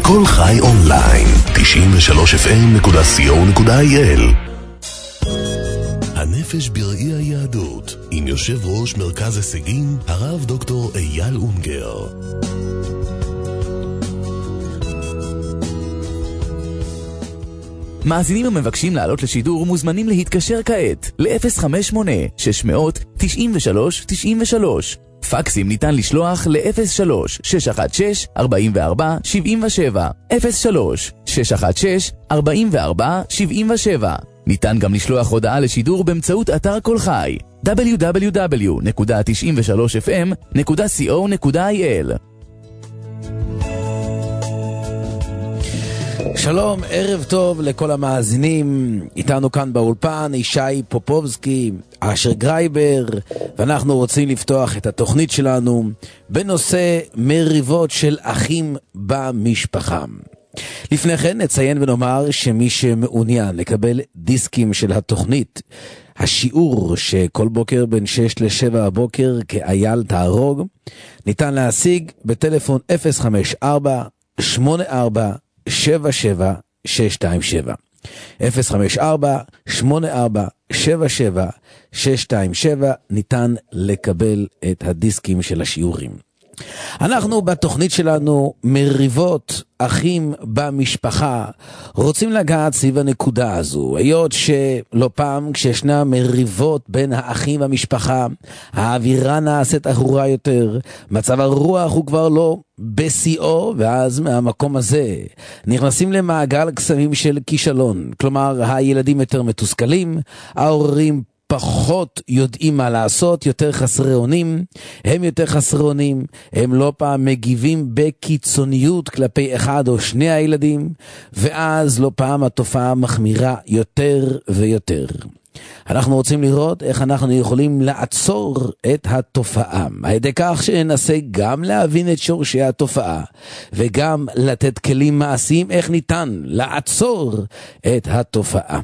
כל חי אונליין, 93fm.co.il. הנפש בראי היהדות, עם יושב ראש מרכז הישגים, הרב דוקטור אייל אונגר. מאזינים המבקשים לעלות לשידור מוזמנים להתקשר כעת ל-058-600-93-93. פקסים ניתן לשלוח ל-03-616-44-77, 03-616-44-77. ניתן גם לשלוח הודעה לשידור באמצעות אתר כל חי, www.93fm.co.il. שלום, ערב טוב לכל המאזינים. איתנו כאן באולפן ישי פופובסקי, אשר גרייבר, ואנחנו רוצים לפתוח את התוכנית שלנו בנושא מריבות של אחים במשפחה. לפני כן נציין ונאמר שמי שמעוניין לקבל דיסקים של התוכנית, השיעור שכל בוקר בין 6 ל-7 הבוקר כאייל תערוג, ניתן להשיג בטלפון 054-84-77-627, 054-84-77-627. ניתן לקבל את הדיסקים של השיעורים. אנחנו בתוכנית שלנו מריבות אחים במשפחה רוצים לגעת סביב הנקודה הזו, היות שלא פעם כשישנה מריבות בין האחים במשפחה, האווירה נעשית אהורה יותר, מצב הרוח הוא כבר לא בשיאו, ואז מהמקום הזה נכנסים למעגל קסמים של כישלון. כלומר, הילדים יותר מתוסכלים, ההורים פחות יודעים מה לעשות, יותר חסרי אונים, הם יותר חסרי אונים, הם לא פעם מגיבים בקיצוניות כלפי אחד או שני הילדים, ואז לא פעם התופעה מחמירה יותר ויותר. אנחנו רוצים לראות איך אנחנו יכולים לעצור את התופעה, על ידי כך שננסה גם להבין את שורשי התופעה, וגם לתת כלים מעשיים איך ניתן לעצור את התופעה.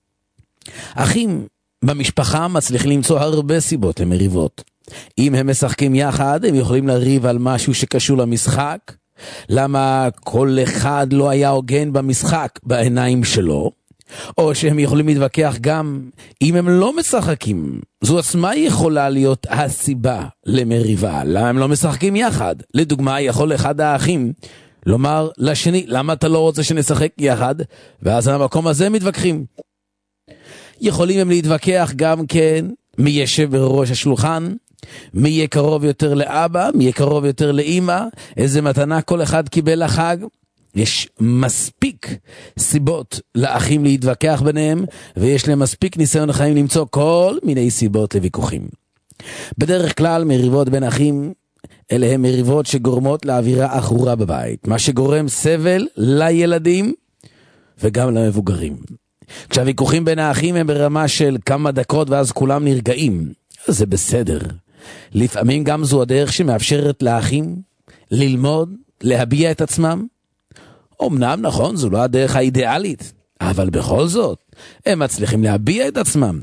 אחים במשפחה מצליחים למצוא הרבה סיבות למריבות. אם הם משחקים יחד, הם יכולים לריב על משהו שקשור למשחק, למה כל אחד לא היה הוגן במשחק בעיניים שלו, או שהם יכולים להתווכח גם אם הם לא משחקים. זו עצמה יכולה להיות הסיבה למריבה, למה הם לא משחקים יחד. לדוגמה, יכול אחד האחים לומר לשני, למה אתה לא רוצה שנשחק יחד? ואז המקום הזה מתווכחים. יכולים הם להתווכח גם כן מי ישב בראש השולחן, מי יהיה קרוב יותר לאבא, מי יהיה קרוב יותר לאמא, איזה מתנה כל אחד קיבל לחג. יש מספיק סיבות לאחים להתווכח ביניהם, ויש להם מספיק ניסיון החיים למצוא כל מיני סיבות לוויכוחים. בדרך כלל מריבות בין אחים אלה הם מריבות שגורמות לאווירה אחורה בבית, מה שגורם סבל לילדים וגם למבוגרים. כשהוויכוחים בין האחים הם ברמה של כמה דקות ואז כולם נרגעים, אז זה בסדר. לפעמים גם זו הדרך שמאפשרת לאחים ללמוד, להביע את עצמם. אמנם נכון, זו לא הדרך האידיאלית, אבל בכל זאת, הם מצליחים להביע את עצמם.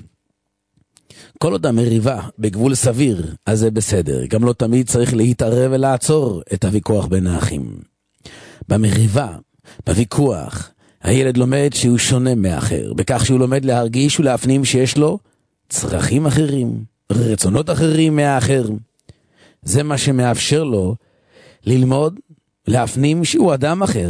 כל עוד המריבה בגבול סביר, אז זה בסדר. גם לא תמיד צריך להתערב ולעצור את הוויכוח בין האחים. במריבה, בוויכוח, הילד לומד שהוא שונה מאחר, בכך שהוא לומד להרגיש ולהפנים שיש לו צרכים אחרים, רצונות אחרים מהאחר. זה מה שמאפשר לו ללמוד, להפנים שהוא אדם אחר.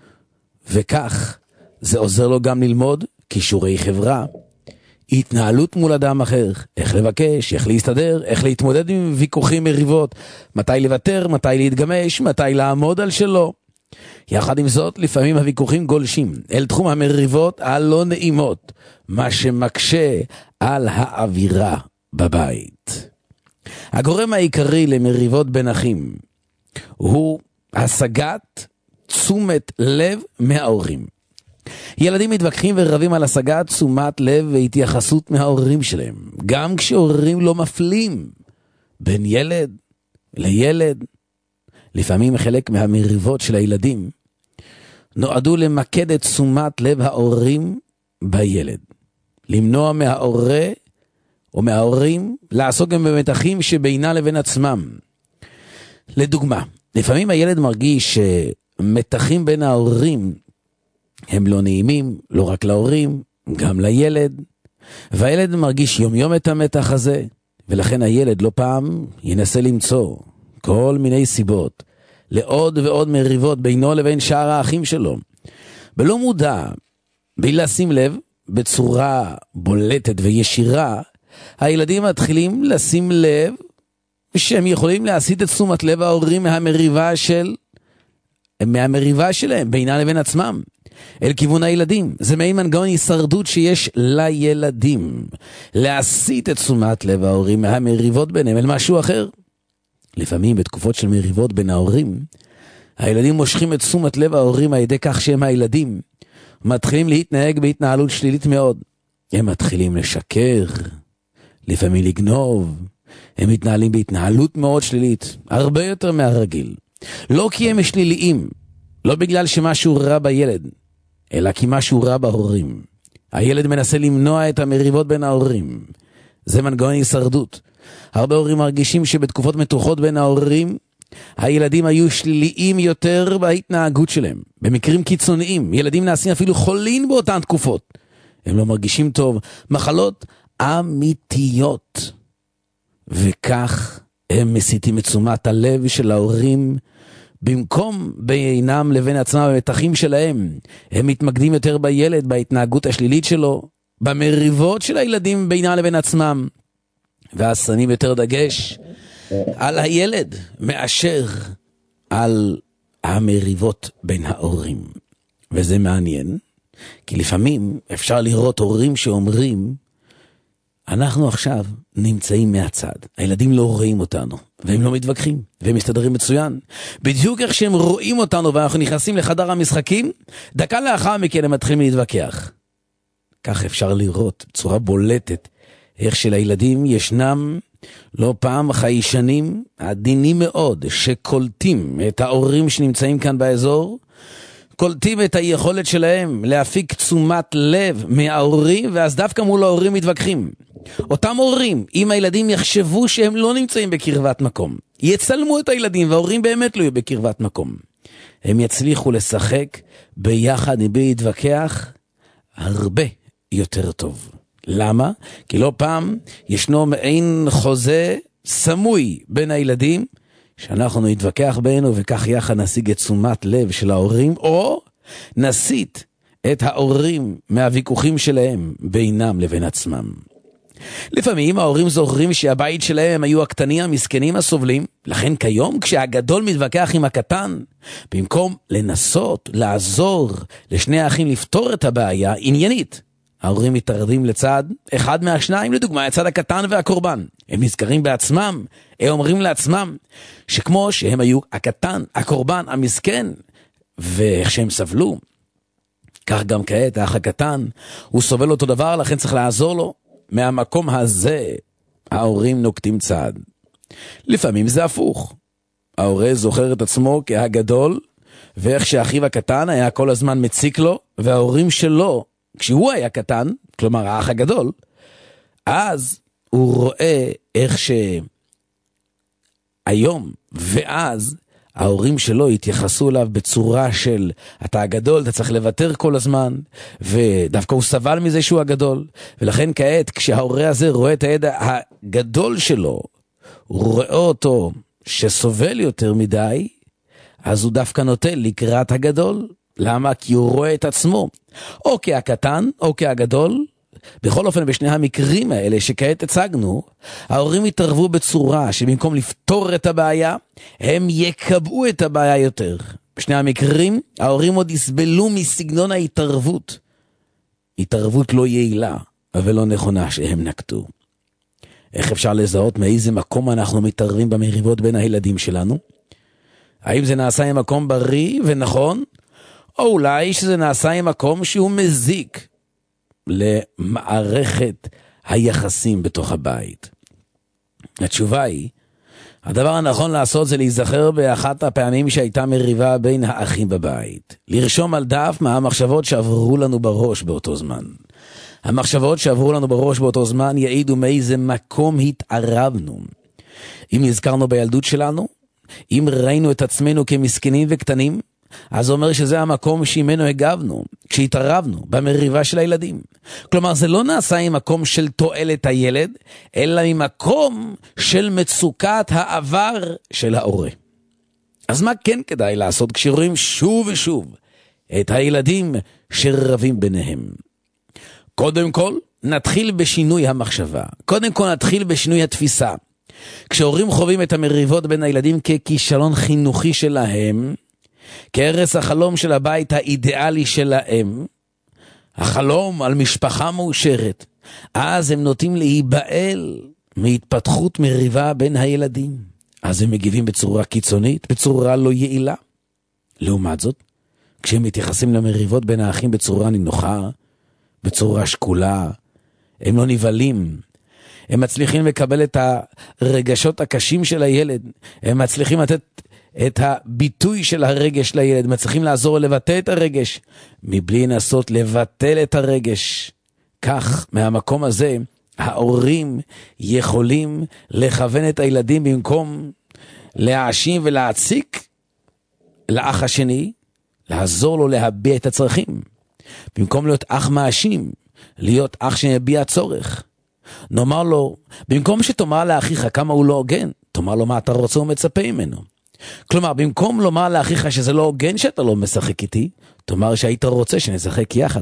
וכך זה עוזר לו גם ללמוד כישורי חברה, התנהלות מול אדם אחר, איך לבקש, איך להסתדר, איך להתמודד עם ויכוחים מריבות, מתי לוותר, מתי להתגמש, מתי לעמוד על שלו. יחד עם זאת, לפעמים הוויכוחים גולשים אל תחום המריבות הלא נעימות, מה שמקשה על האווירה בבית. הגורם העיקרי למריבות בין אחים הוא השגת תשומת לב מההורים. ילדים מתווכחים ורבים על השגת תשומת לב והתייחסות מההורים שלהם, גם כשהורים לא מפלים בין ילד לילד. לפעמים חלק מהמריבות של הילדים נועדו למקד את תשומת לב ההורים בילד, למנוע מההורה או מההורים לעסוק גם במתחים שבינה לבין עצמם. לדוגמה, לפעמים הילד מרגיש מתחים בין ההורים הם לא נעימים, לא רק להורים, גם לילד, והילד מרגיש יום יום את המתח הזה, ולכן הילד לא פעם ינסה למצוא כל מיני סיבות לעוד ועוד מריבות בינו לבין שאר האחים שלו. בלא מודע, בלי לשים לב, בצורה בולטת וישירה, הילדים מתחילים לשים לב שהם יכולים להסיט את תשומת לב ההורים מהמריבה שלהם בינה לבין עצמם אל כיוון הילדים. זה מעין מנגנון הישרדות שיש לילדים, להסיט את תשומת לב ההורים מהמריבות ביניהם אל משהו אחר. לפעמים בתקופות של מריבות בין ההורים, הילדים מושכים את תשומת לב ההורים על ידי כך שהם הילדים מתחילים להתנהג בהתנהלות שלילית מאוד. הם מתחילים לשקר, לפעמים לגנוב, הם מתנהלים בהתנהלות מאוד שלילית, הרבה יותר מהרגיל. לא כי הם שליליים, לא בגלל שמשהו רע בילד, אלא כי משהו רע בהורים. הילד מנסה למנוע את המריבות בין ההורים. זה מנגנון הישרדות. הרבה הורים מרגישים שבתקופות מתוחות בין ההורים, הילדים היו שליליים יותר בהתנהגות שלהם. במקרים קיצוניים, ילדים נעשים אפילו חולים באותן תקופות. הם לא מרגישים טוב, מחלות אמיתיות. וכך הם מסיטים את תשומת הלב של ההורים, במקום בינם לבין עצמם המתחים שלהם. הם מתמקדים יותר בילד, בהתנהגות השלילית שלו, במריבות של הילדים בינם לבין עצמם, ואז שמים יותר דגש על הילד מאשר על המריבות בין ההורים. וזה מעניין, כי לפעמים אפשר לראות הורים שאומרים, אנחנו עכשיו נמצאים מהצד, הילדים לא רואים אותנו, והם לא מתווכחים, והם מסתדרים מצוין. בדיוק איך שהם רואים אותנו ואנחנו נכנסים לחדר המשחקים, דקה לאחר מכן הם מתחילים להתווכח. כך אפשר לראות בצורה בולטת איך שלילדים ישנם לא פעם חיישנים עדינים מאוד שקולטים את ההורים שנמצאים כאן באזור, קולטים את היכולת שלהם להפיק תשומת לב מההורים, ואז דווקא מול ההורים מתווכחים. אותם הורים, אם הילדים יחשבו שהם לא נמצאים בקרבת מקום, יצלמו את הילדים וההורים באמת לא יהיו בקרבת מקום, הם יצליחו לשחק ביחד בלי להתווכח הרבה יותר טוב. למה? כי לא פעם ישנו מעין חוזה סמוי בין הילדים, שאנחנו נתווכח בינינו וכך יחד נשיג את תשומת לב של ההורים, או נסיט את ההורים מהוויכוחים שלהם בינם לבין עצמם. לפעמים ההורים זוכרים שהבית שלהם היו הקטנים המסכנים הסובלים, לכן כיום כשהגדול מתווכח עם הקטן, במקום לנסות לעזור לשני האחים לפתור את הבעיה עניינית, ההורים מתערבים לצד אחד מהשניים, לדוגמה הצד הקטן והקורבן. הם נזכרים בעצמם, הם אומרים לעצמם שכמו שהם היו הקטן, הקורבן, המסכן, ואיך שהם סבלו, כך גם כעת האח הקטן, הוא סובל אותו דבר, לכן צריך לעזור לו. מהמקום הזה ההורים נוקטים צעד. לפעמים זה הפוך. ההורה זוכר את עצמו כהגדול, ואיך שאחיו הקטן היה כל הזמן מציק לו, וההורים שלו, כשהוא היה קטן, כלומר האח הגדול, אז הוא רואה איך שהיום ואז ההורים שלו התייחסו אליו בצורה של אתה הגדול, אתה צריך לוותר כל הזמן, ודווקא הוא סבל מזה שהוא הגדול, ולכן כעת כשההורה הזה רואה את הידע הגדול שלו, הוא רואה אותו שסובל יותר מדי, אז הוא דווקא נוטה לקראת הגדול. למה? כי הוא רואה את עצמו, או כהקטן או כהגדול. בכל אופן בשני המקרים האלה שכעת הצגנו, ההורים התערבו בצורה שבמקום לפתור את הבעיה, הם יקבעו את הבעיה יותר. בשני המקרים ההורים עוד יסבלו מסגנון ההתערבות. התערבות לא יעילה ולא נכונה שהם נקטו. איך אפשר לזהות מאיזה מקום אנחנו מתערבים במריבות בין הילדים שלנו? האם זה נעשה עם מקום בריא ונכון? או אולי שזה נעשה עם מקום שהוא מזיק למערכת היחסים בתוך הבית? התשובה היא, הדבר הנכון לעשות זה להיזכר באחת הפעמים שהייתה מריבה בין האחים בבית. לרשום על דף מה המחשבות שעברו לנו בראש באותו זמן. המחשבות שעברו לנו בראש באותו זמן יעידו מאיזה מקום התערבנו. אם נזכרנו בילדות שלנו, אם ראינו את עצמנו כמסכנים וקטנים, אז זה אומר שזה המקום שממנו הגבנו, כשהתערבנו במריבה של הילדים. כלומר, זה לא נעשה עם מקום של תועלת הילד, אלא ממקום של מצוקת העבר של ההורה. אז מה כן כדאי לעשות כשרואים שוב ושוב את הילדים שרבים ביניהם? קודם כל, נתחיל בשינוי המחשבה. קודם כל, נתחיל בשינוי התפיסה. כשהורים חווים את המריבות בין הילדים ככישלון חינוכי שלהם, כערש החלום של הבית האידיאלי שלהם, החלום על משפחה מאושרת, אז הם נוטים להיבעל מהתפתחות מריבה בין הילדים. אז הם מגיבים בצורה קיצונית, בצורה לא יעילה. לעומת זאת, כשהם מתייחסים למריבות בין האחים בצורה נינוחה, בצורה שקולה, הם לא נבלים. הם מצליחים לקבל את הרגשות הקשים של הילד, הם מצליחים לתת את הביטוי של הרגש לילד, מצליחים לעזור לבטא את הרגש, מבלי לנסות לבטל את הרגש. כך, מהמקום הזה, ההורים יכולים לכוון את הילדים במקום להאשים ולהציק לאח השני, לעזור לו להביע את הצרכים. במקום להיות אח מאשים, להיות אח שמביע צורך. נאמר לו, במקום שתאמר לאחיך כמה הוא לא הוגן, תאמר לו מה אתה רוצה ומצפה ממנו. כלומר, במקום לומר לאחיך שזה לא הוגן שאתה לא משחק איתי, תאמר שהיית רוצה שנשחק יחד.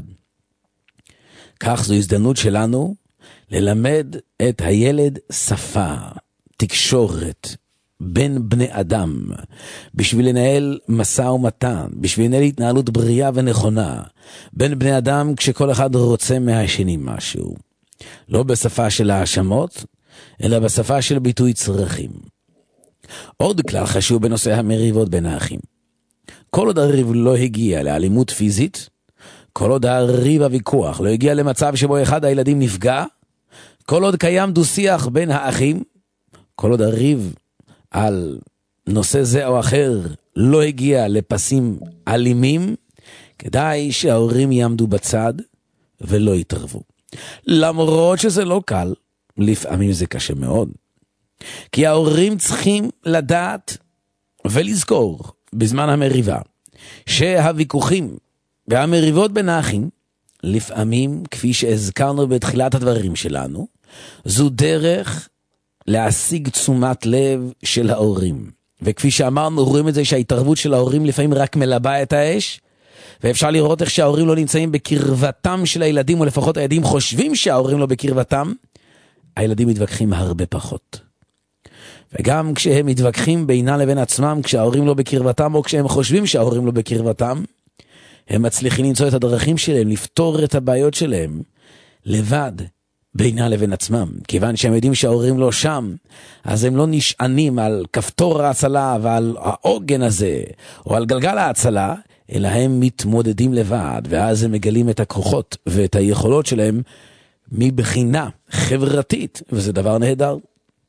כך זו הזדמנות שלנו ללמד את הילד שפה, תקשורת, בין בני אדם, בשביל לנהל משא ומתן, בשביל לנהל התנהלות בריאה ונכונה, בין בני אדם כשכל אחד רוצה מהשני משהו. לא בשפה של האשמות, אלא בשפה של ביטוי צרכים. עוד כלל חשוב בנושא המריבות בין האחים. כל עוד הריב לא הגיע לאלימות פיזית, כל עוד הריב הוויכוח לא הגיע למצב שבו אחד הילדים נפגע, כל עוד קיים דו-שיח בין האחים, כל עוד הריב על נושא זה או אחר לא הגיע לפסים אלימים, כדאי שההורים יעמדו בצד ולא יתערבו. למרות שזה לא קל, לפעמים זה קשה מאוד. כי ההורים צריכים לדעת ולזכור בזמן המריבה, שהוויכוחים והמריבות בין האחים, לפעמים, כפי שהזכרנו בתחילת הדברים שלנו, זו דרך להשיג תשומת לב של ההורים. וכפי שאמרנו, רואים את זה שההתערבות של ההורים לפעמים רק מלבה את האש, ואפשר לראות איך שההורים לא נמצאים בקרבתם של הילדים, או לפחות הילדים חושבים שההורים לא בקרבתם, הילדים מתווכחים הרבה פחות. וגם כשהם מתווכחים בינה לבין עצמם, כשההורים לא בקרבתם, או כשהם חושבים שההורים לא בקרבתם, הם מצליחים למצוא את הדרכים שלהם, לפתור את הבעיות שלהם, לבד, בינה לבין עצמם. כיוון שהם יודעים שההורים לא שם, אז הם לא נשענים על כפתור ההצלה ועל העוגן הזה, או על גלגל ההצלה, אלא הם מתמודדים לבד, ואז הם מגלים את הכוחות ואת היכולות שלהם מבחינה חברתית, וזה דבר נהדר.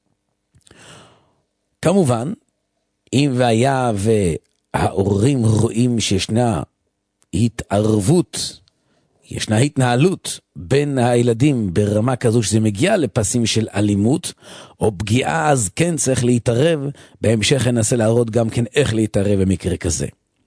כמובן, אם והיה וההורים רואים שישנה התערבות, ישנה התנהלות בין הילדים ברמה כזו שזה מגיע לפסים של אלימות או פגיעה, אז כן צריך להתערב. בהמשך ננסה להראות גם כן איך להתערב במקרה כזה.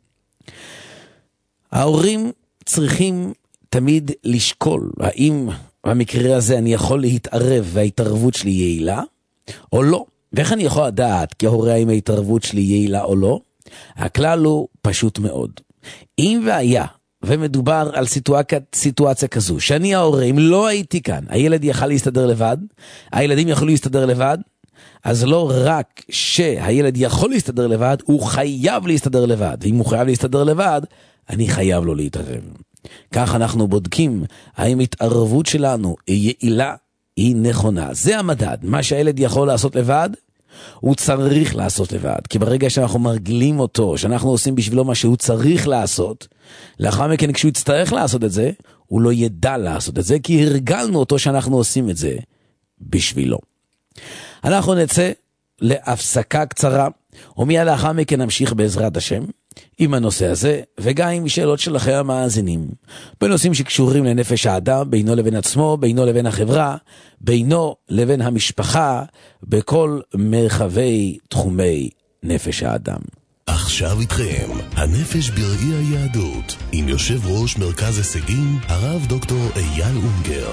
ההורים צריכים תמיד לשקול האם במקרה הזה אני יכול להתערב וההתערבות שלי יעילה או לא. ואיך אני יכול לדעת כהורה האם ההתערבות שלי יעילה או לא? הכלל הוא פשוט מאוד. אם והיה ומדובר על סיטואציה כזו, שאני ההורה, אם לא הייתי כאן, הילד יכל להסתדר לבד, הילדים יכולו להסתדר לבד, אז לא רק שהילד יכול להסתדר לבד, הוא חייב להסתדר לבד. ואם הוא חייב להסתדר לבד, אני חייב לו להתערב. כך אנחנו בודקים האם התערבות שלנו היא יעילה, היא נכונה. זה המדד. מה שהילד יכול לעשות לבד, הוא צריך לעשות לבד. כי ברגע שאנחנו מרגילים אותו, שאנחנו עושים בשבילו מה שהוא צריך לעשות, לאחר מכן כשהוא יצטרך לעשות את זה, הוא לא ידע לעשות את זה, כי הרגלנו אותו שאנחנו עושים את זה בשבילו. אנחנו נצא להפסקה קצרה, ומיד לאחר מכן נמשיך בעזרת השם עם הנושא הזה, וגם עם שאלות שלכם המאזינים, בנושאים שקשורים לנפש האדם, בינו לבין עצמו, בינו לבין החברה, בינו לבין המשפחה, בכל מרחבי תחומי נפש האדם. עכשיו איתכם, הנפש בראי היהדות, עם יושב ראש מרכז הישגים, הרב דוקטור אייל אונגר.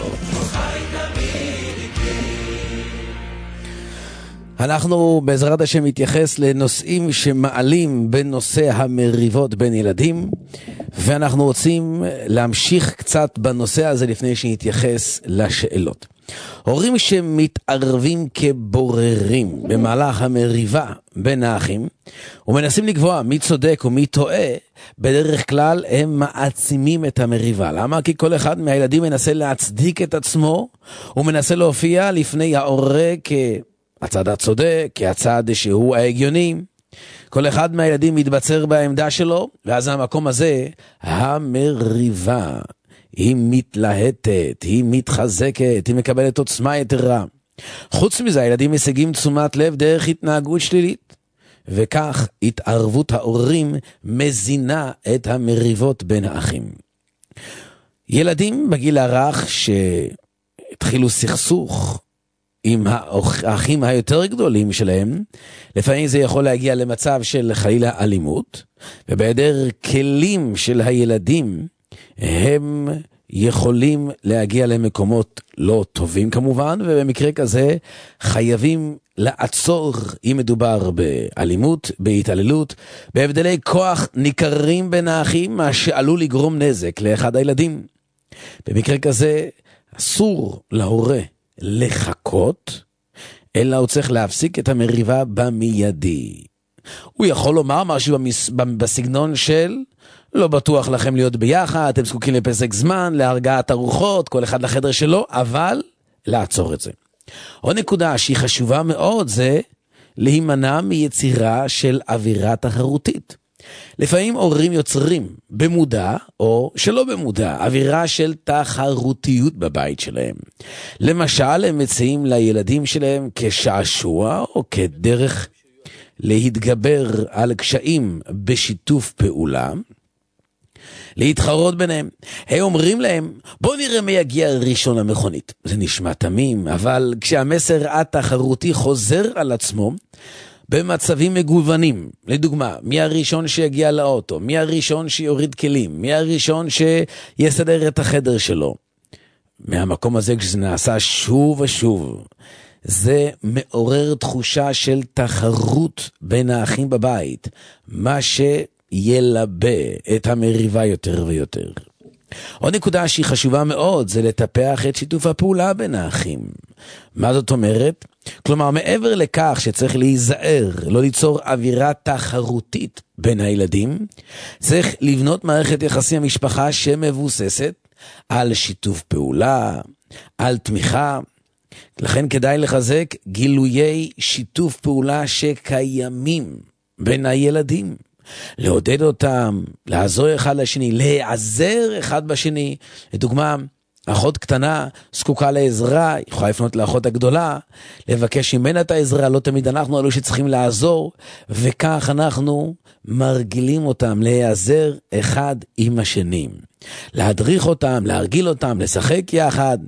אנחנו בעזרת השם מתייחס לנושאים שמעלים בנושא המריבות בין ילדים, ואנחנו רוצים להמשיך קצת בנושא הזה לפני שנתייחס לשאלות. הורים שמתערבים כבוררים במהלך המריבה בין האחים ומנסים לקבוע מי צודק ומי טועה, בדרך כלל הם מעצימים את המריבה. למה? כי כל אחד מהילדים מנסה להצדיק את עצמו ומנסה להופיע לפני ההורה כהצד הצודק, כהצד שהוא ההגיוני. כל אחד מהילדים מתבצר בעמדה שלו, ואז המקום הזה, המריבה, היא מתלהטת, היא מתחזקת, היא מקבלת עוצמה יתרה. חוץ מזה, הילדים משיגים תשומת לב דרך התנהגות שלילית, וכך התערבות ההורים מזינה את המריבות בין האחים. ילדים בגיל הרך שהתחילו סכסוך עם האחים היותר גדולים שלהם, לפעמים זה יכול להגיע למצב של חלילה אלימות, ובהיעדר כלים של הילדים, הם יכולים להגיע למקומות לא טובים כמובן, ובמקרה כזה חייבים לעצור אם מדובר באלימות, בהתעללות, בהבדלי כוח ניכרים בין האחים, מה שעלול לגרום נזק לאחד הילדים. במקרה כזה אסור להורה לחכות, אלא הוא צריך להפסיק את המריבה במיידי. הוא יכול לומר משהו בסגנון של לא בטוח לכם להיות ביחד, אתם זקוקים לפסק זמן, להרגעת הרוחות, כל אחד לחדר שלו, אבל לעצור את זה. עוד נקודה שהיא חשובה מאוד זה להימנע מיצירה של אווירה תחרותית. לפעמים הורים יוצרים במודע או שלא במודע אווירה של תחרותיות בבית שלהם. למשל, הם מציעים לילדים שלהם כשעשוע או כדרך להתגבר על קשיים בשיתוף פעולה, להתחרות ביניהם. הם אומרים להם, בוא נראה מי יגיע ראשון למכונית. זה נשמע תמים, אבל כשהמסר התחרותי חוזר על עצמו, במצבים מגוונים, לדוגמה, מי הראשון שיגיע לאוטו, מי הראשון שיוריד כלים, מי הראשון שיסדר את החדר שלו. מהמקום הזה כשזה נעשה שוב ושוב, זה מעורר תחושה של תחרות בין האחים בבית, מה שילבה את המריבה יותר ויותר. עוד נקודה שהיא חשובה מאוד זה לטפח את שיתוף הפעולה בין האחים. מה זאת אומרת? כלומר, מעבר לכך שצריך להיזהר, לא ליצור אווירה תחרותית בין הילדים, צריך לבנות מערכת יחסים המשפחה שמבוססת על שיתוף פעולה, על תמיכה. לכן כדאי לחזק גילויי שיתוף פעולה שקיימים בין הילדים. לעודד אותם, לעזור אחד לשני, להיעזר אחד בשני. לדוגמה, אחות קטנה זקוקה לעזרה, יכולה לפנות לאחות הגדולה, לבקש ממנה את העזרה, לא תמיד אנחנו אלו שצריכים לעזור, וכך אנחנו מרגילים אותם להיעזר אחד עם השני. להדריך אותם, להרגיל אותם, לשחק יחד,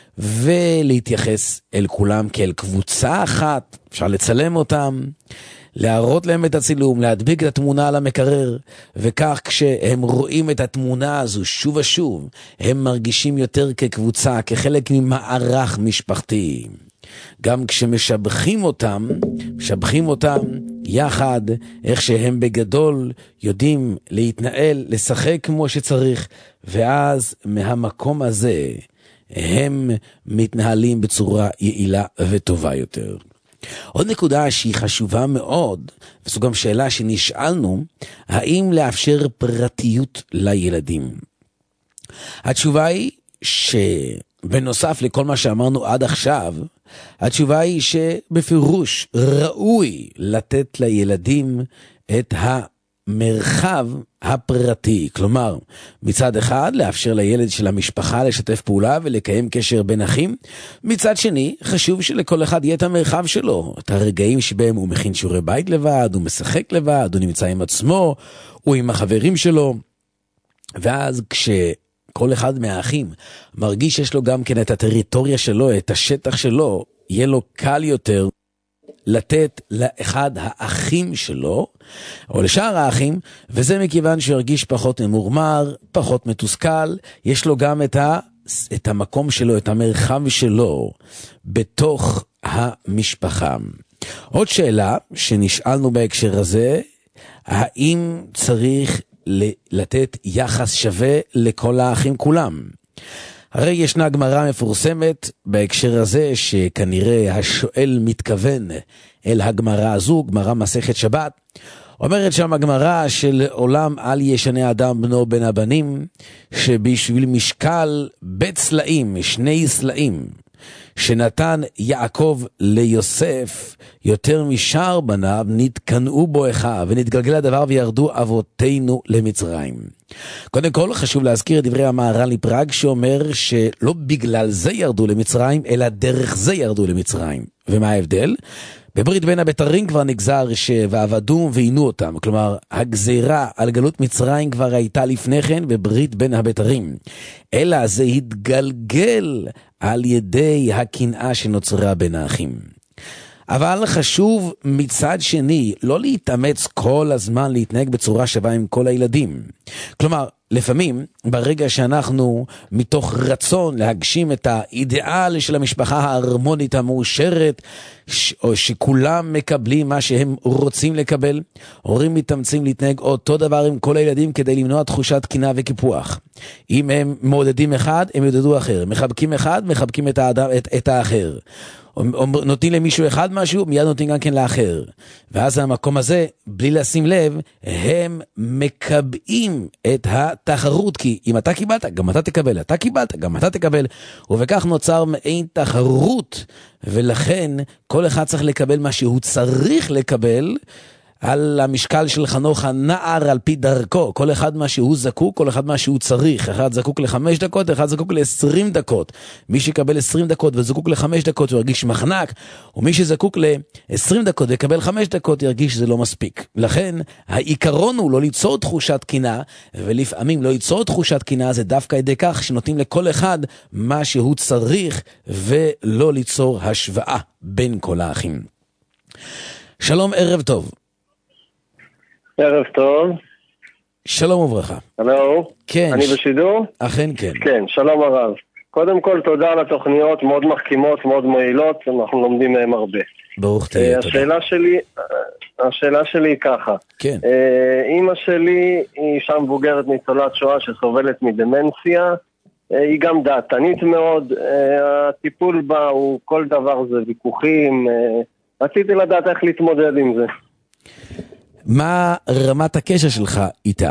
ולהתייחס אל כולם כאל קבוצה אחת, אפשר לצלם אותם, להראות להם את הצילום, להדביק את התמונה על המקרר, וכך כשהם רואים את התמונה הזו שוב ושוב, הם מרגישים יותר כקבוצה, כחלק ממערך משפחתי. גם כשמשבחים אותם, משבחים אותם יחד, איך שהם בגדול יודעים להתנהל, לשחק כמו שצריך, ואז מהמקום הזה הם מתנהלים בצורה יעילה וטובה יותר. עוד נקודה שהיא חשובה מאוד, וזו גם שאלה שנשאלנו, האם לאפשר פרטיות לילדים? התשובה היא שבנוסף לכל מה שאמרנו עד עכשיו, התשובה היא שבפירוש ראוי לתת לילדים את המרחב הפרטי. כלומר, מצד אחד לאפשר לילד של המשפחה לשתף פעולה ולקיים קשר בין אחים, מצד שני חשוב שלכל אחד יהיה את המרחב שלו, את הרגעים שבהם הוא מכין שיעורי בית לבד, הוא משחק לבד, הוא נמצא עם עצמו, הוא עם החברים שלו, ואז כל אחד מהאחים מרגיש שיש לו גם כן את הטריטוריה שלו, את השטח שלו, יהיה לו קל יותר לתת לאחד האחים שלו, או לשאר האחים, וזה מכיוון שהוא הרגיש פחות ממורמר, פחות מתוסכל, יש לו גם את המקום שלו, את המרחב שלו, בתוך המשפחה. עוד שאלה שנשאלנו בהקשר הזה, האם צריך לתת יחס שווה לכל האחים כולם? הרי ישנה גמרא מפורסמת בהקשר הזה, שכנראה השואל מתכוון אל הגמרא הזו, גמרא מסכת שבת. אומרת שם הגמרא של עולם אל ישנה אדם בנו בין הבנים, שבשביל משקל בית סלעים, 2 סלעים, שנתן יעקב ליוסף יותר משאר בניו, נתקנאו בו אחיו, ונתגלגל הדבר וירדו אבותינו למצרים. קודם כל חשוב להזכיר את דברי המהר"ל מפראג, שאומר שלא בגלל זה ירדו למצרים, אלא דרך זה ירדו למצרים. ומה ההבדל? בברית בין הבתרים כבר נגזר ועבדו ועינו אותם, כלומר הגזירה על גלות מצרים כבר הייתה לפני כן בברית בין הבתרים, אלא זה התגלגל על ידי הקנאה שנוצרה בין האחים. אבל חשוב מצד שני לא להתאמץ כל הזמן להתנהג בצורה שווה עם כל הילדים. כלומר, לפעמים ברגע שאנחנו מתוך רצון להגשים את האידיאל של המשפחה ההרמונית המאושרת, או שכולם מקבלים מה שהם רוצים לקבל, הורים מתאמצים להתנהג אותו דבר עם כל הילדים כדי למנוע תחושת קנאה וקיפוח. אם הם מעודדים אחד, הם יעודדו אחר. מחבקים אחד, מחבקים את האחר. נותנים למישהו אחד משהו, מיד נותנים גם כן לאחר. ואז המקום הזה, בלי לשים לב, הם מקבעים את התחרות, כי אם אתה קיבלת, גם אתה תקבל, אתה קיבלת, גם אתה תקבל, ובכך נוצר מעין תחרות, ולכן כל אחד צריך לקבל מה שהוא צריך לקבל, על המשקל של חנוך הנער על פי דרכו, כל אחד מה שהוא זקוק, כל אחד מה שהוא צריך, אחד זקוק ל5 דקות, אחד זקוק ל20 דקות, מי שיקבל 20 דקות וזקוק ל5 דקות הוא ירגיש מחנק, ומי שזקוק ל20 דקות ויקבל 5 דקות ירגיש שזה לא מספיק. לכן העיקרון הוא לא ליצור תחושת קנאה, ולפעמים לא ליצור תחושת קנאה זה דווקא ידי כך שנותנים לכל אחד מה שהוא צריך, ולא ליצור השוואה בין כל האחים. שלום, ערב טוב. ערב טוב. שלום וברכה. הלו. כן. אני בשידור? אכן כן. כן, שלום הרב. קודם כל תודה על התוכניות, מאוד מחכימות, מאוד מועילות, אנחנו לומדים מהם הרבה. ברוך תהיה, תודה. השאלה שלי היא ככה. כן. אמא שלי היא אישה מבוגרת ניצולת שואה שסובלת מדמנציה, היא גם דעתנית מאוד, הטיפול בה הוא כל דבר זה ויכוחים, רציתי לדעת איך להתמודד עם זה. מה רמת הקשר שלך איתה?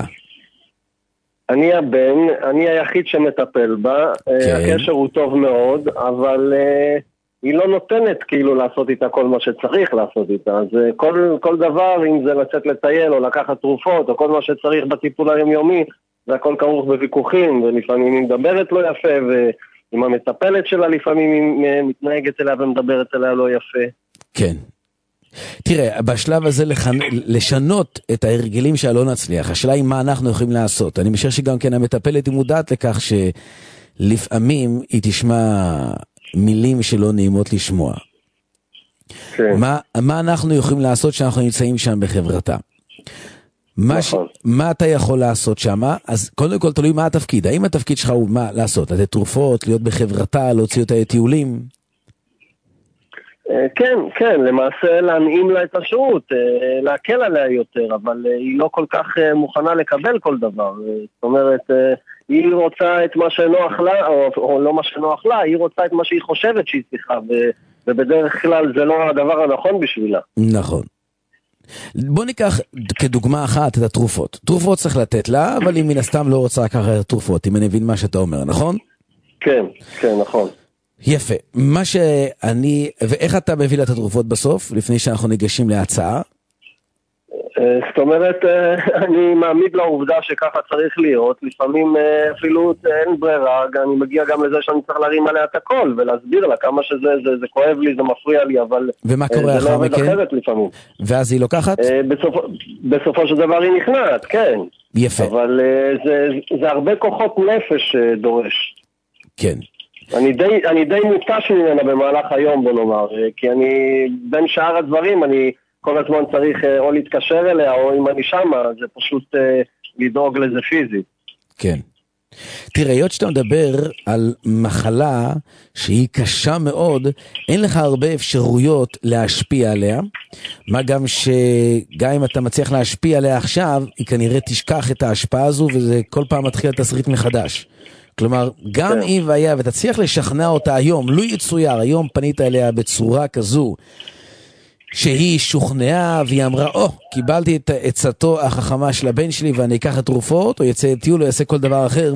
אני הבן, אני היחיד שמטפל בה, הקשר הוא טוב מאוד, אבל היא לא נותנת כאילו לעשות איתה כל מה שצריך לעשות איתה, אז כל דבר, אם זה לצאת לטייל או לקחת תרופות או כל מה שצריך בטיפול היומיומי, זה הכל כרוך בוויכוחים, ולפעמים היא מדברת לא יפה, ועם המטפלת שלה לפעמים היא מתנהגת אליה ומדברת אליה לא יפה. כן. תראה, בשלב הזה לשנות את ההרגלים שלא נצליח. השאלה היא מה אנחנו יכולים לעשות. אני משער שגם כן המטפלת היא מודעת לכך שלפעמים היא תשמע מילים שלא נעימות לשמוע. כן. מה אנחנו יכולים לעשות שאנחנו נמצאים שם בחברתה? מה אתה יכול לעשות שם? אז קודם כל תלוי מה התפקיד. האם התפקיד שלך הוא מה לעשות? לתת תרופות, להיות בחברתה, להוציא אותה לטיולים? כן, למעשה להנעים לה את השירות, להקל עליה יותר, אבל היא לא כל כך מוכנה לקבל כל דבר. זאת אומרת, היא רוצה את מה שנוח לה, או לא מה שנוח לה, היא רוצה את מה שהיא חושבת שהיא צריכה, ובדרך כלל זה לא הדבר הנכון בשבילה. נכון. בוא ניקח כדוגמה אחת את התרופות. תרופות צריך לתת לה, אבל היא מן הסתם לא רוצה לקחת תרופות, אם אני מבין מה שאתה אומר, נכון? כן, נכון. יפה. ואיך אתה מביא לה את התרופות בסוף, לפני שאנחנו ניגשים להצעה? זאת אומרת, אני מעמיד לעובדה שככה צריך להיות, לפעמים אפילו אין ברירה, אני מגיע גם לזה שאני צריך להרים עליה את הכל, ולהסביר לה כמה שזה כואב לי, זה מפריע לי, אבל ומה קורה זה לא עובד אחרת לפעמים. ואז היא לוקחת? בסופו של דבר היא נכנעת, כן. יפה. אבל זה הרבה כוחות נפש דורש. כן. אני די מותש ממנה במהלך היום, בוא נאמר, כי אני, בין שאר הדברים, אני כל הזמן צריך או להתקשר אליה, או אם אני שמה, זה פשוט לדאוג לזה פיזית. כן. תראה, היות שאתה מדבר על מחלה שהיא קשה מאוד, אין לך הרבה אפשרויות להשפיע עליה, מה גם שגם אם אתה מצליח להשפיע עליה עכשיו, היא כנראה תשכח את ההשפעה הזו, וזה כל פעם מתחיל התסריט מחדש. כלומר, גם אם והיה, ותצליח לשכנע אותה היום, לא יצויר, היום פנית אליה בצורה כזו, שהיא שוכנעה והיא אמרה, קיבלתי את עצתו החכמה של הבן שלי ואני אקח את תרופות, או יצא טיול, או יעשה כל דבר אחר,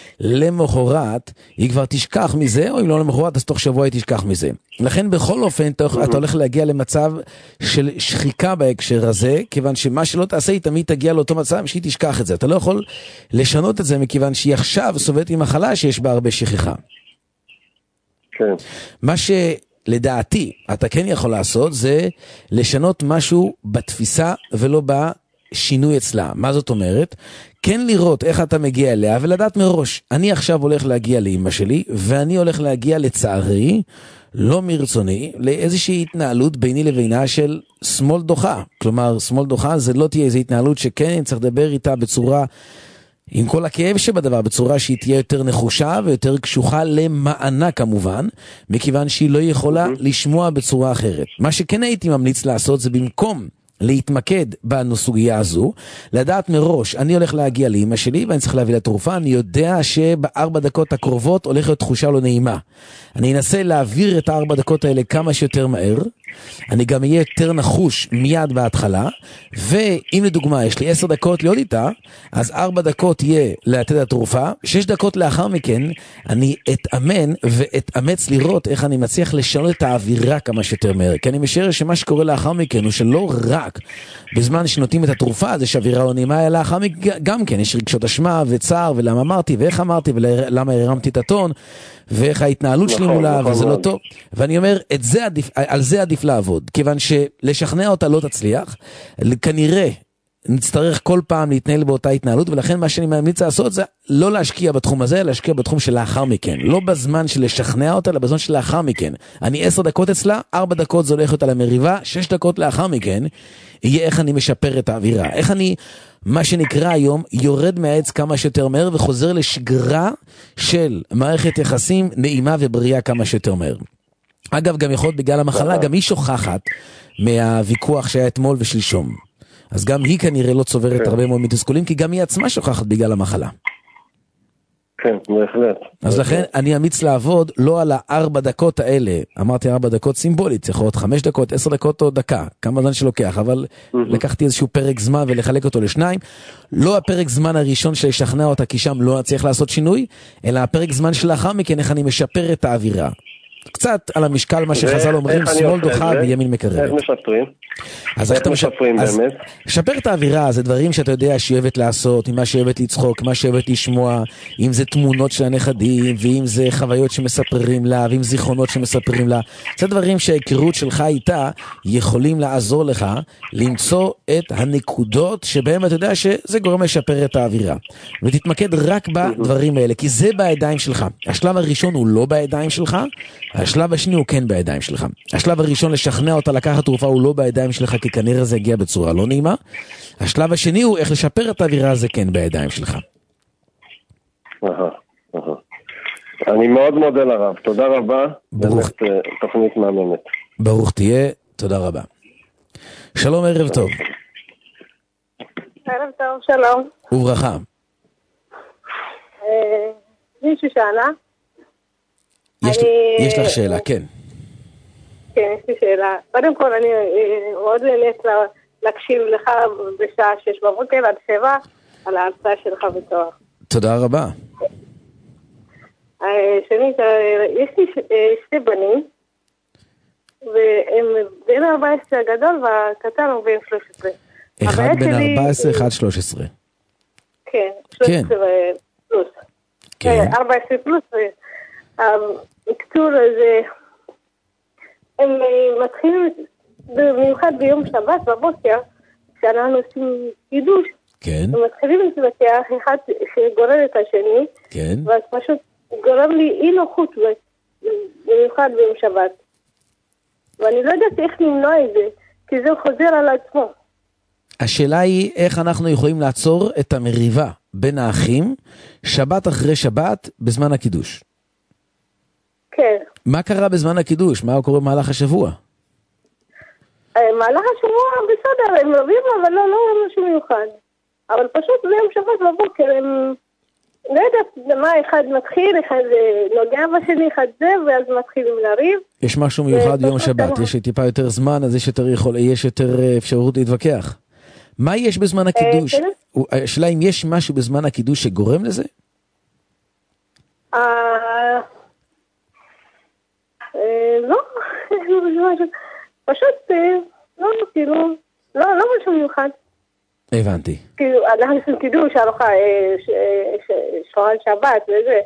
למחרת היא כבר תשכח מזה, או אם לא למחרת, אז תוך שבוע היא תשכח מזה. לכן בכל אופן אתה הולך להגיע למצב של שחיקה בהקשר הזה, כיוון שמה שלא תעשה היא תמיד תגיע לאותו מצב שהיא תשכח את זה. אתה לא יכול לשנות את זה, מכיוון שהיא עכשיו סובלת עם מחלה שיש בה הרבה שכחה. כן. מה לדעתי, אתה כן יכול לעשות, זה לשנות משהו בתפיסה ולא בשינוי אצלה. מה זאת אומרת? כן לראות איך אתה מגיע אליה ולדעת מראש, אני עכשיו הולך להגיע לאמא שלי, ואני הולך להגיע לצערי, לא מרצוני, לאיזושהי התנהלות ביני לבינה של שמאל דוחה. כלומר, שמאל דוחה זה לא תהיה איזו התנהלות שכן צריך לדבר איתה בצורה, עם כל הכאב שבדבר, בצורה שהיא תהיה יותר נחושה ויותר קשוחה למענה כמובן, מכיוון שהיא לא יכולה לשמוע בצורה אחרת. מה שכן הייתי ממליץ לעשות זה במקום להתמקד בסוגיה הזו, לדעת מראש, אני הולך להגיע לאמא שלי ואני צריך להביא לתרופה, אני יודע שב4 דקות הקרובות הולך להיות תחושה לא נעימה. אני אנסה להעביר את 4 דקות האלה כמה שיותר מהר, אני גם אהיה יותר נחוש מיד בהתחלה, ואם לדוגמה יש לי 10 דקות להיות איתה, אז 4 דקות יהיה לתת התרופה, 6 דקות לאחר מכן אני אתאמן ואתאמץ לראות איך אני מצליח לשנות את האווירה כמה שיותר מהר, כי אני משער שמה שקורה לאחר מכן הוא שלא רק בזמן שנותנים את התרופה, זה שהאווירה לא נעימה, אלא לאחר מכן גם כן יש רגשות אשמה וצער, ולמה אמרתי ואיך אמרתי ולמה הרמתי את הטון, ואיך ההתנהלות שלי מולה, וזה לא טוב. ואני אומר, על זה עדיף לעבוד, כיוון שלשכנע אותה לא תצליח, כנראה נצטרך כל פעם להתנהל באותה התנהלות, ולכן מה שאני ממליץ לעשות זה לא להשקיע בתחום הזה, להשקיע בתחום של לאחר מכן. לא בזמן של לשכנע אותה, אלא בזמן של לאחר מכן. אני 10 דקות אצלה, 4 דקות זה הולך אותה למריבה, 6 דקות לאחר מכן, יהיה איך אני משפר את האווירה. איך אני, מה שנקרא היום, יורד מהעץ כמה שיותר מהר, וחוזר לשגרה של מערכת יחסים נעימה ובריאה כמה שיותר מהר. אגב, גם יכול להיות בגלל המחלה, גם היא שוכחת מהוויכוח שהיה אתמול ושלשום. אז גם היא כנראה לא צוברת הרבה מאוד מתסכולים, כי גם היא עצמה שוכחת בגלל המחלה. כן, בהחלט. אז לכן אני אמיץ לעבוד לא על 4 דקות האלה, אמרתי 4 דקות סימבולית, יכול להיות 5 דקות, 10 דקות או דקה, כמה זמן שלוקח, אבל לקחתי איזשהו פרק זמן ולחלק אותו לשניים, לא הפרק זמן הראשון שישכנע אותה, כי שם לא צריך לעשות שינוי, אלא הפרק זמן שלאחר מכן, איך אני משפר את האווירה. קצת על המשקל מה שחז"ל אומרים, שמאל דוחה וימין מקרבת. איך משפרים? אז איך משפרים באמת? לשפר את האווירה, זה דברים שאתה יודע שהיא אוהבת לעשות, מה שהיא אוהבת לצחוק, מה שהיא אוהבת לשמוע, אם זה תמונות של הנכדים, ואם זה חוויות שמספרים לה, ואם זיכרונות שמספרים לה. זה דברים שההיכרות שלך איתה יכולים לעזור לך למצוא את הנקודות שבהם אתה יודע שזה גורם לשפר את האווירה. ותתמקד רק בדברים האלה, כי זה בידיים שלך. השלב הראשון הוא לא בידיים שלך, השלב השני הוא כן בידיים שלך. השלב הראשון לשכנע אותה לקחת תרופה הוא לא בידיים שלך, כי כנראה זה הגיע בצורה לא נעימה. השלב השני הוא איך לשפר את האווירה, זה כן בידיים שלך. אני מאוד מודה לרב, תודה רבה. באמת תוכנית מהממת. ברוך תהיה, תודה רבה. שלום, ערב טוב. ערב טוב, שלום. וברכה. מישהו שאלה? יש לך שאלה, כן. כן, יש לי שאלה. קודם כל, אני מאוד נהנית להקשיב לך בשעה 6 בבוקר עד 7 על ההרצאה שלך בתואר. תודה רבה. שנית, יש לי 2 בנים, והם בין 14 הגדול והקטן הוא בין 13. אחד בין 14, אחד 13. כן, 13 פלוס. 14 פלוס. בקצור הזה, הם מתחילים במיוחד ביום שבת בבוקר, כשאנחנו עושים קידוש, כן. הם מתחילים להתווכח אחד שגורר את השני, כן. ואז פשוט גורם לי אי נוחות, במיוחד ביום שבת. ואני לא יודעת איך למנוע את זה, כי זה חוזר על עצמו. השאלה היא איך אנחנו יכולים לעצור את המריבה בין האחים, שבת אחרי שבת, בזמן הקידוש. כן. מה קרה בזמן הקידוש? מה קורה במהלך השבוע? מהלך השבוע בסדר, הם רבים, אבל לא משהו מיוחד. אבל פשוט ביום שבת בבוקר הם... לא יודעת מה אחד מתחיל, אחד נוגע בשני, אחד זה, ואז מתחילים לריב. יש משהו מיוחד ביום שבת, יש טיפה יותר זמן, אז יש יותר אפשרות להתווכח. מה יש בזמן הקידוש? השאלה אם יש משהו בזמן הקידוש שגורם לזה? לא, פשוט לא משהו מיוחד. הבנתי. כאילו, אנחנו עושים קידוש, ארוחה, שולחן שבת וזה,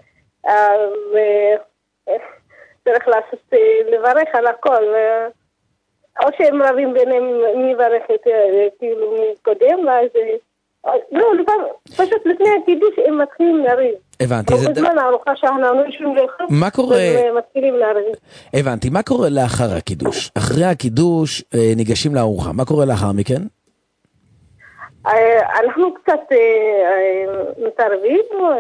צריך לברך על הכל, או שהם רבים ביניהם מי יברך את כאילו קודם, ואז לא, פשוט לפני הקידוש הם מתחילים להריב. הבנתי. בזמן הארוחה שאנחנו יושבים לאכול, מה קורה? הם מתחילים להריב. הבנתי, מה קורה לאחר הקידוש? אחרי הקידוש ניגשים לארוחה, מה קורה לאחר מכן? אנחנו קצת מתערבים,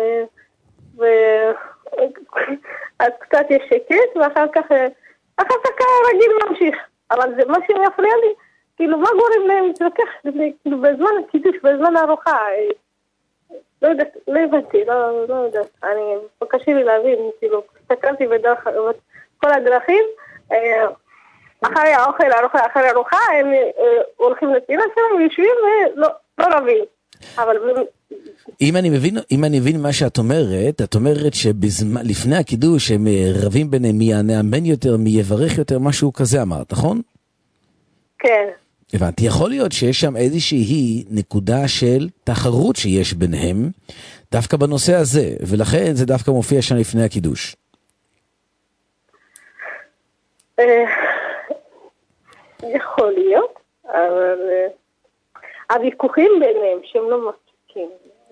אז קצת יש שקט, ואחר כך רגיל ממשיך. אבל זה מה שמפריע לי, כאילו מה גורם להם להתווכח בזמן הקידוש, בזמן הארוחה? לא יודעת, לא הבנתי, לא יודעת. קשה לי להבין, כאילו, הסתכלתי בדרך כל הדרכים, אחרי האוכל, אחרי הארוחה, הם הולכים לפינה שלהם, ויושבים ולא רבים. אבל... אם אני מבין מה שאת אומרת, את אומרת שלפני הקידוש הם רבים ביניהם מי יענמן יותר, מי יברך יותר, משהו כזה אמרת, נכון? כן. הבנתי, יכול להיות שיש שם איזושהי נקודה של תחרות שיש ביניהם, דווקא בנושא הזה, ולכן זה דווקא מופיע שם לפני הקידוש. יכול להיות, אבל הוויכוחים ביניהם שהם לא מפסיקים.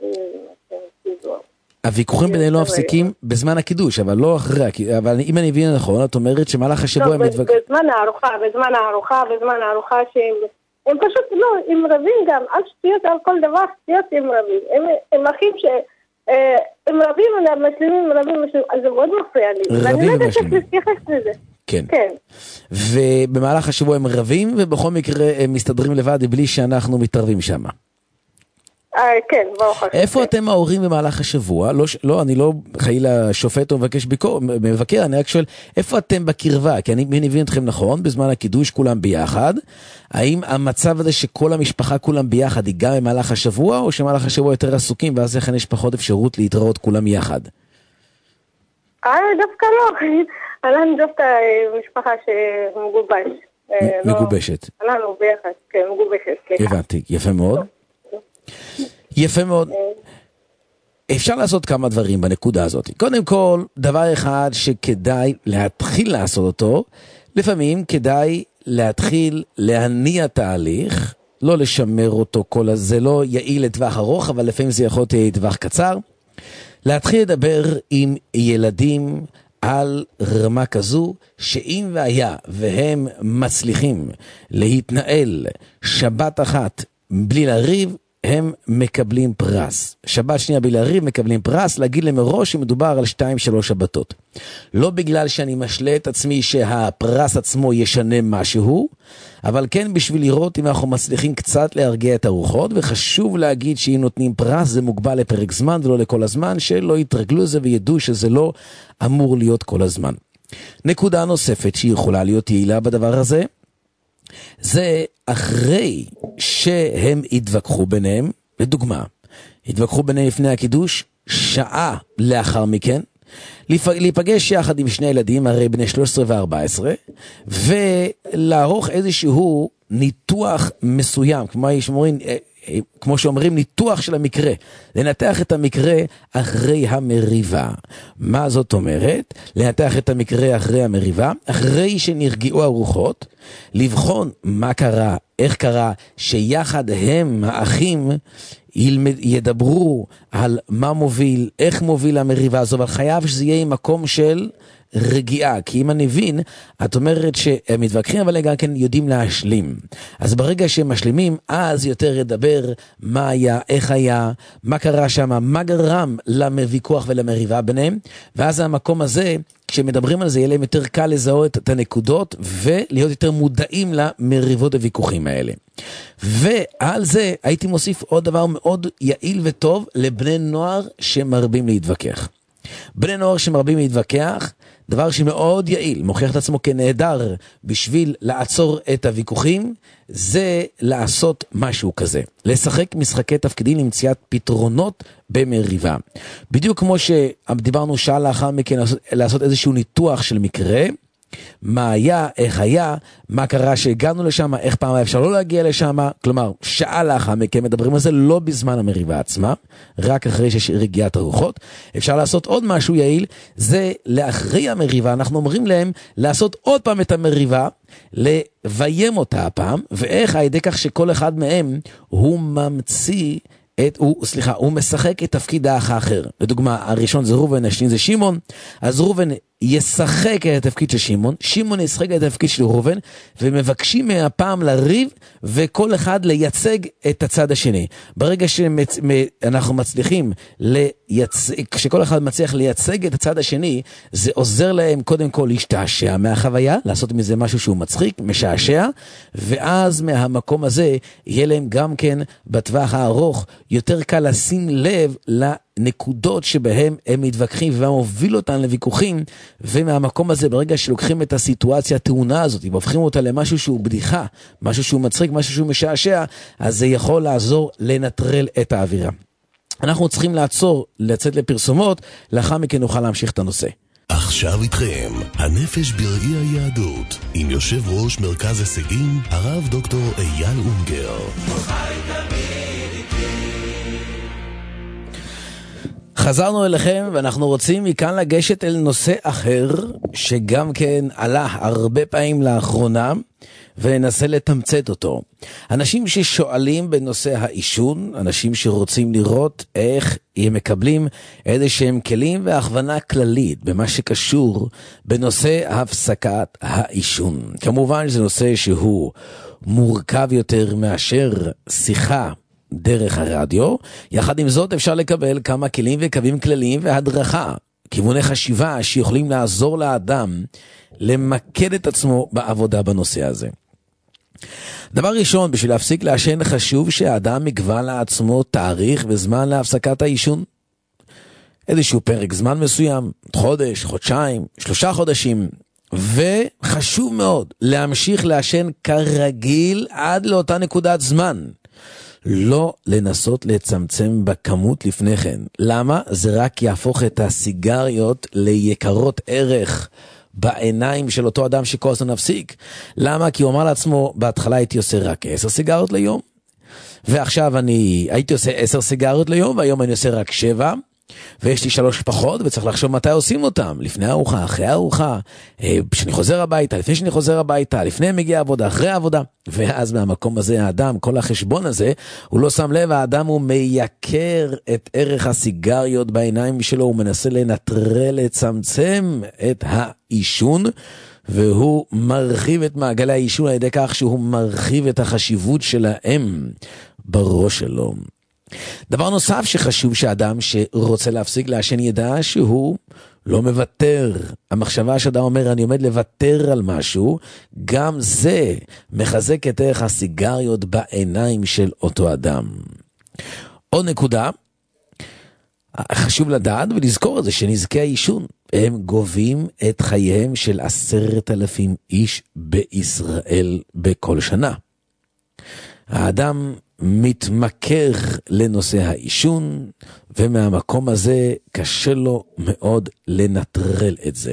הוויכוחים ביניהם לא מפסיקים בזמן הקידוש, אבל לא אחרי, אבל אם אני מבין נכון, את אומרת שמהלך השבוע הם מתווכחים. בזמן הארוחה הם פשוט לא, הם רבים גם, על שטויות, על כל דבר שטויות הם רבים. הם אחים הם רבים, הם משלימים, אז זה מאוד מפריע לי. ואני לא יודעת איך להתייחס לזה. כן. ובמהלך השבוע הם רבים, ובכל מקרה הם מסתדרים לבד בלי שאנחנו מתערבים שם. כן, ברוך השם. איפה אתם ההורים במהלך השבוע? לא, אני לא חלילה שופט או מבקר, אני רק שואל, איפה אתם בקרבה? כי אני מבין אתכם נכון, בזמן הקידוש כולם ביחד. האם המצב הזה שכל המשפחה כולם ביחד היא גם במהלך השבוע, או שמהלך השבוע יותר עסוקים, ואז לכן יש פחות אפשרות להתראות כולם יחד? דווקא לא. אנחנו דווקא משפחה שמגובש. מגובשת. אנחנו ביחד, כן, מגובשת. הבנתי, יפה מאוד. יפה מאוד. אפשר לעשות כמה דברים בנקודה הזאת. קודם כל, דבר אחד שכדאי להתחיל לעשות אותו, לפעמים כדאי להתחיל להניע תהליך, לא לשמר אותו כל הזה, לא יעיל לטווח ארוך, אבל לפעמים זה יכול להיות לטווח קצר. להתחיל לדבר עם ילדים על רמה כזו, שאם והיה והם מצליחים להתנהל שבת אחת בלי לריב, הם מקבלים פרס. שבת שנייה בלי לריב מקבלים פרס, להגיד למראש שמדובר על 2-3 שבתות. לא בגלל שאני משלה את עצמי שהפרס עצמו ישנה משהו, אבל כן בשביל לראות אם אנחנו מצליחים קצת להרגיע את הרוחות, וחשוב להגיד שאם נותנים פרס זה מוגבל לפרק זמן ולא לכל הזמן, שלא יתרגלו זה וידעו שזה לא אמור להיות כל הזמן. נקודה נוספת שיכולה להיות יעילה בדבר הזה, זה אחרי שהם התווכחו ביניהם, לדוגמה, התווכחו ביניהם לפני הקידוש, שעה לאחר מכן, להיפגש יחד עם שני ילדים, הרי בני 13 ו-14, ולערוך איזשהו ניתוח מסוים, כמו שאומרים, כמו שאומרים, ניתוח של המקרה, לנתח את המקרה אחרי המריבה. מה זאת אומרת? לנתח את המקרה אחרי המריבה, אחרי שנרגעו הרוחות, לבחון מה קרה, איך קרה, שיחד הם, האחים, ידברו על מה מוביל, איך מוביל המריבה הזו, אבל חייב שזה יהיה מקום של רגיעה, כי אם אני מבין, את אומרת שהם מתווכחים, אבל גם כן יודעים להשלים. אז ברגע שהם משלימים, אז יותר ידבר מה היה, איך היה, מה קרה שם, מה גרם למוויכוח ולמריבה ביניהם, ואז המקום הזה, כשמדברים על זה, יהיה להם יותר קל לזהות את הנקודות, ולהיות יותר מודעים למריבות הוויכוחים האלה. ועל זה הייתי מוסיף עוד דבר מאוד יעיל וטוב, לבני נוער שמרבים להתווכח. בני נוער שמרבים להתווכח, דבר שמאוד יעיל, מוכיח את עצמו כנהדר בשביל לעצור את הוויכוחים, זה לעשות משהו כזה. לשחק משחקי תפקידים למציאת פתרונות במריבה. בדיוק כמו שדיברנו שעה לאחר מכן לעשות איזשהו ניתוח של מקרה, מה היה, איך היה, מה קרה שהגענו לשם, איך פעם אפשר לא להגיע לשם, כלומר, שעה לאחר מכן מדברים על זה לא בזמן המריבה עצמה, רק אחרי שיש רגיעת הרוחות. אפשר לעשות עוד משהו יעיל, זה לאחרי המריבה, אנחנו אומרים להם לעשות עוד פעם את המריבה, לביים אותה הפעם, ואיך על ידי כך שכל אחד מהם הוא ממציא, הוא משחק את תפקיד האח האחר. לדוגמה, הראשון זה ראובן, השני זה שמעון, אז ראובן ישחק את התפקיד של שמעון, שמעון ישחק את התפקיד של ראובן, ומבקשים מהפעם לריב, וכל אחד לייצג את הצד השני. ברגע שאנחנו מצליחים כשכל אחד מצליח לייצג את הצד השני, זה עוזר להם קודם כל להשתעשע מהחוויה, לעשות מזה משהו שהוא מצחיק, משעשע, ואז מהמקום הזה יהיה להם גם כן בטווח הארוך יותר קל לשים לב נקודות שבהם הם מתווכחים ומוביל אותן לוויכוחים, ומהמקום הזה ברגע שלוקחים את הסיטואציה התאונה הזאת, והופכים אותה למשהו שהוא בדיחה, משהו שהוא מצחיק, משהו שהוא משעשע, אז זה יכול לעזור לנטרל את האווירה. אנחנו צריכים לעצור, לצאת לפרסומות, לאחר מכן נוכל להמשיך את הנושא. עכשיו איתכם, הנפש בראי היהדות, עם יושב ראש מרכז הישגים, הרב דוקטור אייל אונגר. חזרנו אליכם ואנחנו רוצים מכאן לגשת אל נושא אחר שגם כן עלה הרבה פעמים לאחרונה וננסה לתמצת אותו. אנשים ששואלים בנושא העישון, אנשים שרוצים לראות איך הם מקבלים איזה שהם כלים והכוונה כללית במה שקשור בנושא הפסקת העישון. כמובן שזה נושא שהוא מורכב יותר מאשר שיחה דרך הרדיו, יחד עם זאת אפשר לקבל כמה כלים וקווים כלליים והדרכה, כיווני חשיבה שיכולים לעזור לאדם למקד את עצמו בעבודה בנושא הזה. דבר ראשון, בשביל להפסיק לעשן חשוב שהאדם יקבע לעצמו תאריך וזמן להפסקת העישון. איזשהו פרק זמן מסוים, חודש, חודשיים, 3 חודשים, וחשוב מאוד להמשיך לעשן כרגיל עד לאותה נקודת זמן. לא לנסות לצמצם בכמות לפני כן. למה? זה רק יהפוך את הסיגריות ליקרות ערך בעיניים של אותו אדם שכל הזמן נפסיק. למה? כי הוא אמר לעצמו, בהתחלה הייתי עושה רק 10 סיגריות ליום, ועכשיו הייתי עושה 10 סיגריות ליום, והיום אני עושה רק 7, ויש לי 3 פחות, וצריך לחשוב מתי עושים אותם, לפני הארוחה, אחרי הארוחה, כשאני חוזר הביתה, לפני שאני חוזר הביתה, לפני מגיע העבודה, אחרי העבודה, ואז מהמקום הזה האדם, כל החשבון הזה, הוא לא שם לב, האדם הוא מייקר את ערך הסיגריות בעיניים שלו, הוא מנסה לנטרל, לצמצם את העישון, והוא מרחיב את מעגלי העישון על ידי כך שהוא מרחיב את החשיבות שלהם בראש שלו. דבר נוסף שחשוב שאדם שרוצה להפסיק לעשן ידע שהוא לא מוותר. המחשבה שאדם אומר אני עומד לוותר על משהו, גם זה מחזק את ערך הסיגריות בעיניים של אותו אדם. עוד נקודה, חשוב לדעת ולזכור את זה שנזקי העישון הם גובים את חייהם של 10,000 איש בישראל בכל שנה. האדם מתמכר לנושא העישון, ומהמקום הזה קשה לו מאוד לנטרל את זה.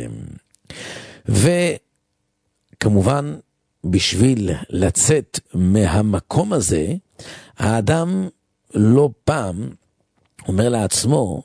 וכמובן, בשביל לצאת מהמקום הזה, האדם לא פעם אומר לעצמו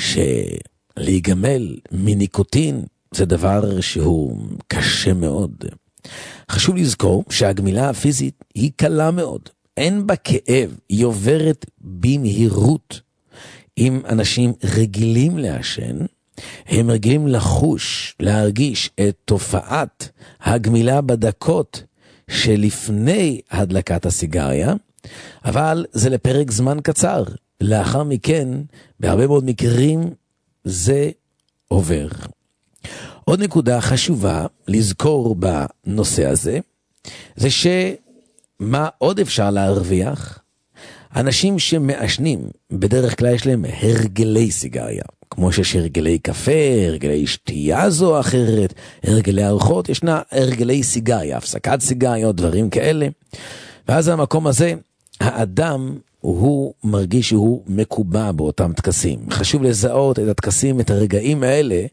שלהיגמל מניקוטין זה דבר שהוא קשה מאוד. חשוב לזכור שהגמילה הפיזית היא קלה מאוד. אין בה כאב, היא עוברת במהירות. אם אנשים רגילים לעשן, הם רגילים לחוש, להרגיש את תופעת הגמילה בדקות שלפני הדלקת הסיגריה, אבל זה לפרק זמן קצר. לאחר מכן, בהרבה מאוד מקרים, זה עובר. עוד נקודה חשובה לזכור בנושא הזה, זה שמה עוד אפשר להרוויח? אנשים שמעשנים, בדרך כלל יש להם הרגלי סיגריה. כמו שיש הרגלי קפה, הרגלי שתייה זו או אחרת, הרגלי ארוחות, ישנה הרגלי סיגריה, הפסקת סיגריה או דברים כאלה. ואז המקום הזה, האדם הוא מרגיש שהוא מקובע באותם תקסים. חשוב לזהות את התקסים, את הרגעים האלה,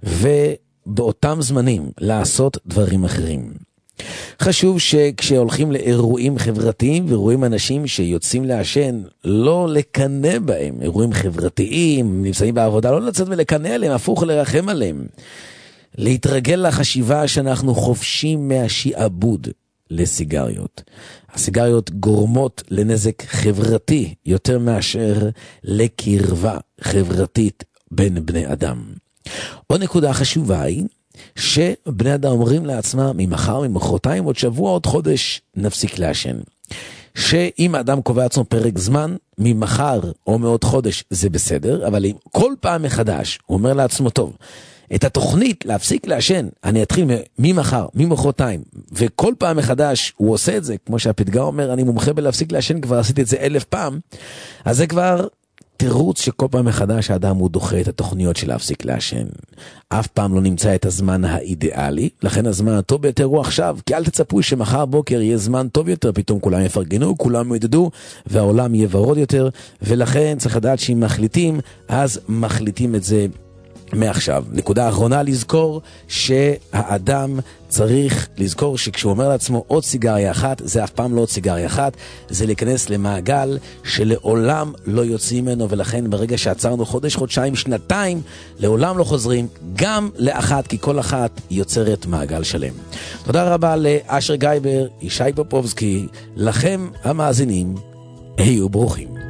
ובאותם זמנים לעשות דברים אחרים. חשוב שכשהולכים לאירועים חברתיים ואירועים אנשים שיוצאים לעשן, לא לקנא בהם. אירועים חברתיים, נמצאים בעבודה, לא לצאת ולקנא עליהם, הפוך לרחם עליהם. להתרגל לחשיבה שאנחנו חופשים מהשיעבוד לסיגריות. הסיגריות גורמות לנזק חברתי יותר מאשר לקרבה חברתית בין בני אדם. עוד נקודה חשובה היא שבני אדם אומרים לעצמם ממחר, ממחרתיים, עוד שבוע, עוד חודש נפסיק לעשן. שאם האדם קובע עצמו פרק זמן, ממחר או מעוד חודש זה בסדר, אבל אם כל פעם מחדש הוא אומר לעצמו טוב, את התוכנית להפסיק לעשן, אני אתחיל ממחר, ממחרתיים, וכל פעם מחדש הוא עושה את זה, כמו שהפתגה אומר, אני מומחה בלהפסיק לעשן, כבר עשיתי את זה 1000 פעם, אז זה כבר תירוץ שכל פעם מחדש האדם הוא דוחה את התוכניות של להפסיק לעשן. אף פעם לא נמצא את הזמן האידיאלי, לכן הזמן הטוב ביותר הוא עכשיו, כי אל תצפו שמחר בוקר יהיה זמן טוב יותר, פתאום כולם יפרגנו, כולם ידדו, והעולם יהיה ורוד יותר, ולכן צריך לדעת שאם מחליטים, אז מחליטים את זה מעכשיו. נקודה האחרונה לזכור שהאדם צריך לזכור שכשהוא אומר לעצמו עוד סיגריה אחת, זה אף פעם לא עוד סיגריה אחת, זה להיכנס למעגל שלעולם לא יוצאים ממנו, ולכן ברגע שעצרנו חודש, חודשיים, שנתיים, לעולם לא חוזרים, גם לאחת, כי כל אחת יוצרת מעגל שלם. תודה רבה לאשר גייבר, ישי פופובסקי, לכם המאזינים, היו ברוכים.